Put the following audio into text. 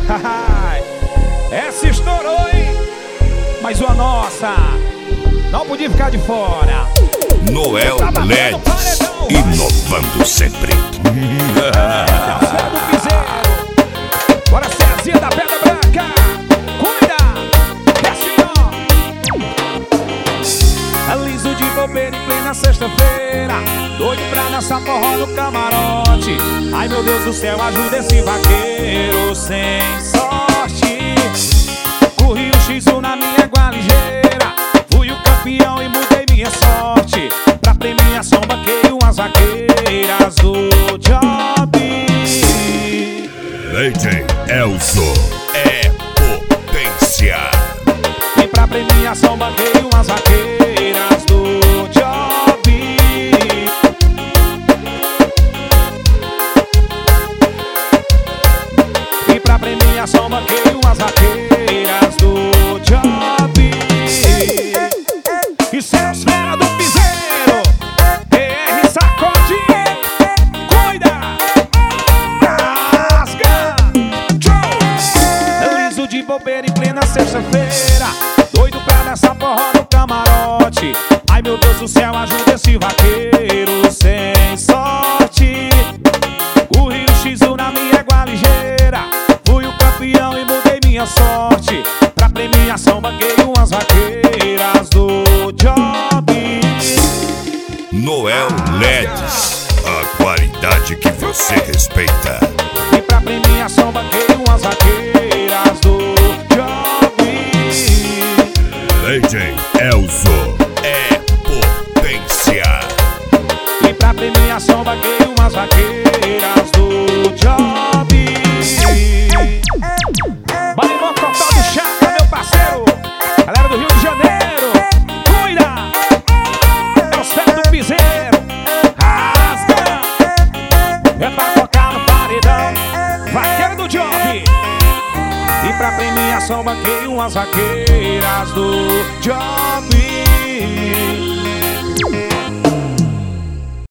Essa estourou, hein? Mais uma nossa. Não podia ficar de fora. Noel Ledes, inovando sempre. Do piseiro. Bora, Cezinha da Pedra Branca. Cuida. É assim, ó. Liso de bobeira em plena sexta-feira, doido pra dançar forró no camarote. Ai, meu Deus do céu, ajuda esse vaqueiro sem sorte. Corri o X1 na minha égua ligeira, fui o campeão e mudei minha sorte. Pra premiação banquei umas vaqueiras do job. DJ Elzo é potência. E pra premiação banquei umas vaqueiras do job. E pra premiação banquei umas vaqueiras do job. E seus fera do piseiro, TR sacode, cuida, rasga, liso de bobeira em plena sexta-feira, doido pra dançar forró no camarote. Ai, meu Deus do céu, ajuda esse vaqueiro sem sorte. O Rio X1 na minha égua ligeira, fui o campeão e mudei minha sorte. Pra premiação banquei umas vaqueiras do job. Noel Ledes, a qualidade que você respeita. E pra premiação banquei umas vaqueiras do job. DJ Elzo é potência. E pra premiação banquei umas vaqueiras do job. Balimão total do Chaca, meu parceiro. Galera do Rio de Janeiro, cuida. É os fera do piseiro, rasga. É pra tocar no paredão, vaqueiro do job. E pra premiação banquei umas vaqueiras do job.